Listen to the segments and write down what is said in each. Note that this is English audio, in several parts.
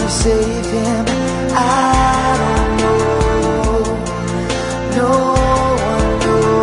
save him? I don't know. No one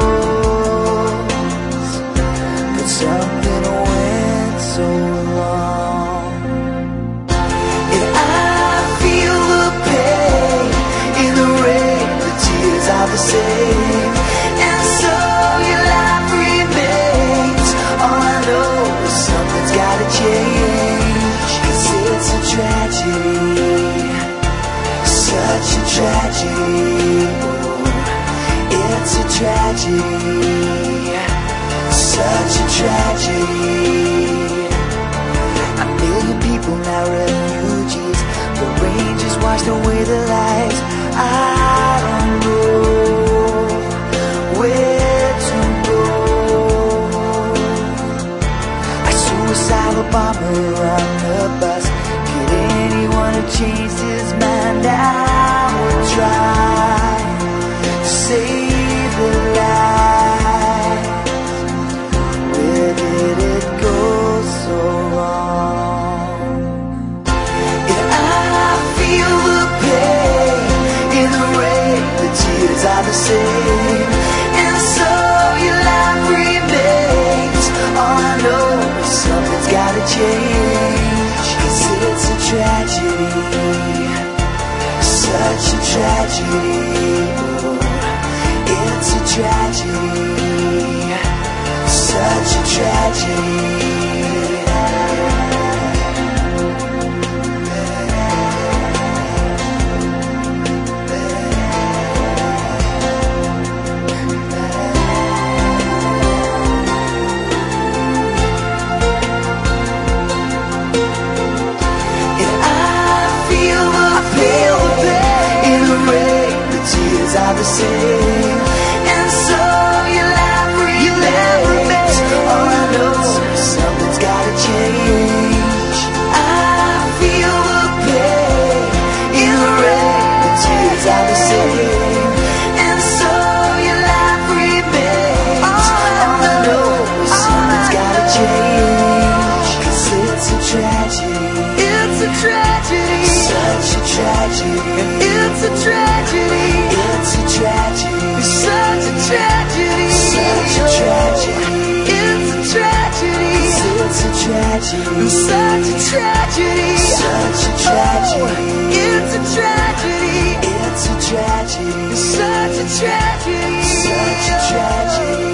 knows. But something went so wrong. And I feel the pain in the rain. The tears are the same. And so your life remains. All I know is something's gotta change. 'Cause it's a tragedy, such a tragedy. It's a tragedy, such a tragedy. A million people now refugees. The rain just washed away the lights. I don't know where to go. A suicidal bomber on the bus. Could anyone have changed his mind? I would try to save the life. Where did it go so wrong? And I feel the pain in the rain. The tears are the same. And so your life remains. All I know is something's gotta change. 'Cause it's a tragedy, such a tragedy. It's a tragedy, such a tragedy. Are the same, and so your life remains. All I know is something's gotta change. I feel the pain in the rain. The tears are the same, and so your life remains. All I know is something's gotta change. 'Cause it's a tragedy, it's a tragedy, such a tragedy. It's a tragedy. It's a tragedy, such a tragedy, such a tragedy. It's a tragedy, it's a tragedy, such a tragedy, such a tragedy. It's a tragedy, it's a tragedy, such a tragedy, such a tragedy.